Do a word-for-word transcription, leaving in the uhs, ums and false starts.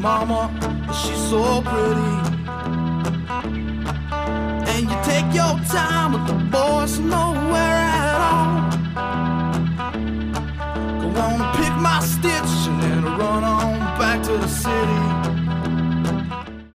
mama, she's so pretty. And you take your time with the boys nowhere at all. Go on and pick my stitch and then run on back to the city.